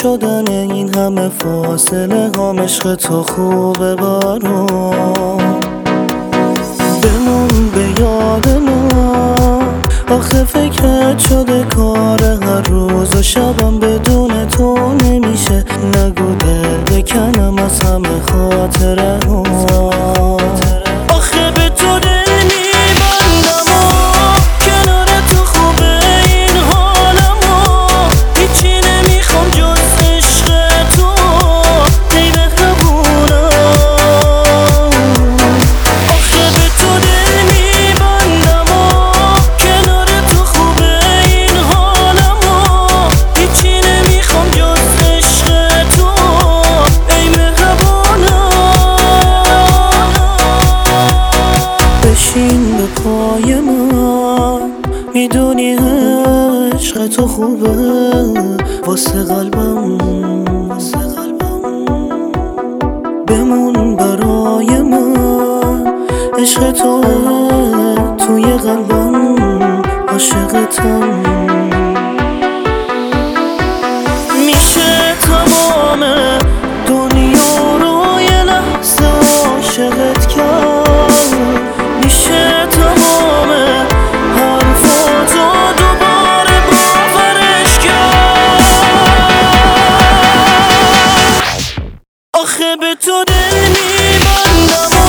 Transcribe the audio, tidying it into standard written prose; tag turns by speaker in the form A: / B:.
A: شدن این همه فاصله هم عشق تو خوبه برام. بمون به یاد من، آخه فکرت شده کار هر روز و شبم بدون تو نمیشه. نگو دل بکنم از همه خاطره ها، آخه به تو دل میبندم و کنار تو خوبه این حالم و هیچی نمیخوام جز عشق تو ای مهربونم. آخه به تو دل میبندم و کنار تو خوبه این حالم و هیچی نمیخوام جز عشق تو ای مهربونم. بشین به پای من، میدونی عشق تو خوبه واسه قلبم. بمون برای من، عشق تو توی قلبم، عاشقتم. میشه تمام دنیا رو یه لحظه عاشقت کرد، میشه تمام حرفاتو دوباره باورش کرد. آخه به تو دل میبندم